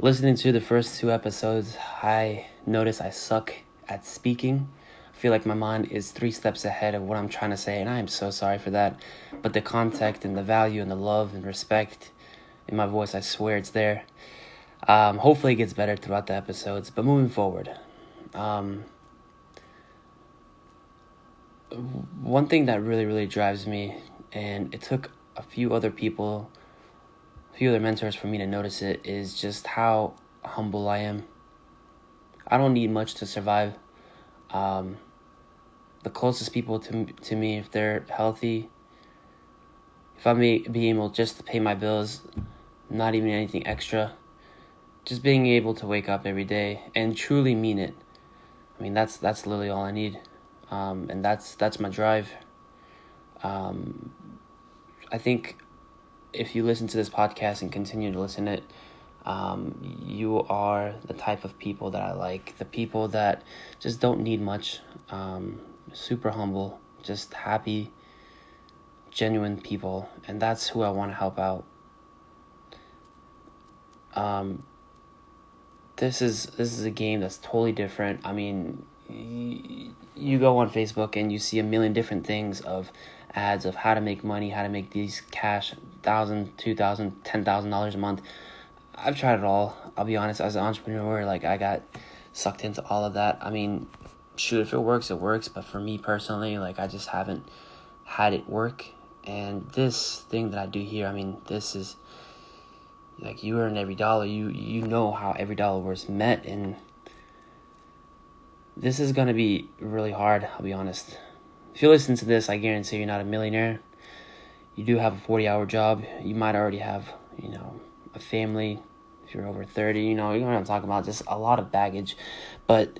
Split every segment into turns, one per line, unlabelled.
Listening to the first 2 episodes, I notice I suck at speaking. I feel like my mind is 3 steps ahead of what I'm trying to say, and I am so sorry for that. But the contact and the value and the love and respect in my voice, I swear it's there. Hopefully it gets better throughout the episodes, but moving forward. One thing that really drives me, and it took a few other mentors for me to notice it, is just how humble I am. I don't need much to survive. The closest people to me, if they're healthy, if I may be able just to pay my bills, not even anything extra, just being able to wake up every day and truly mean it. I mean, that's literally all I need, and that's my drive. I think if you listen to this podcast and continue to listen to it, you are the type of people that I like. The people that just don't need much, super humble, just happy, genuine people, and that's who I want to help out. This is a game that's totally different. I mean, you go on Facebook and you see a million different things of ads of how to make money, how to make these cash, $1,000, $2,000, $10,000 a month. I've tried it all. I'll be honest, as an entrepreneur, I got sucked into all of that. I mean, shoot, if it works, it works. But for me personally, I just haven't had it work. And this thing that I do here, I mean, this is, you earn every dollar. You know how every dollar was met. And this is going to be really hard, I'll be honest. If you listen to this, I guarantee you're not a millionaire. You do have a 40-hour job. You might already have, a family. If you're over 30, you know what I'm talking about. Just a lot of baggage. But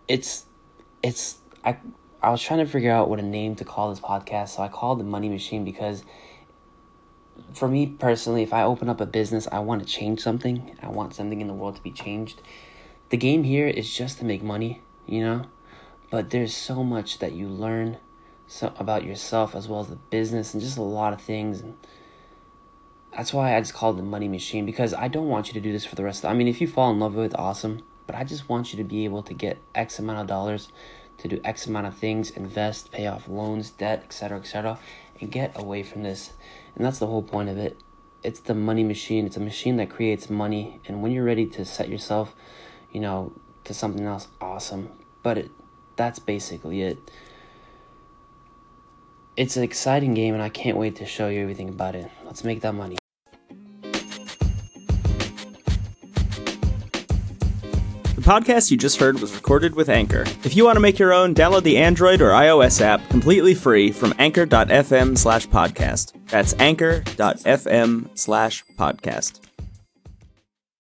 I was trying to figure out what a name to call this podcast. So I called the Money Machine because for me personally, if I open up a business, I want to change something. I want something in the world to be changed. The game here is just to make money, But there's so much that you learn about yourself as well as the business and just a lot of things. And that's why I just call it the Money Machine, because I don't want you to do this for the rest of if you fall in love with it, awesome. But I just want you to be able to get X amount of dollars to do X amount of things, invest, pay off loans, debt, etc., and get away from this. And that's the whole point of it. It's the Money Machine. It's a machine that creates money. And when you're ready to set yourself, to something else, awesome. But that's basically it. It's an exciting game, and I can't wait to show you everything about it. Let's make that money.
The podcast you just heard was recorded with Anchor. If you want to make your own, download the Android or iOS app completely free from anchor.fm/podcast. That's anchor.fm/podcast.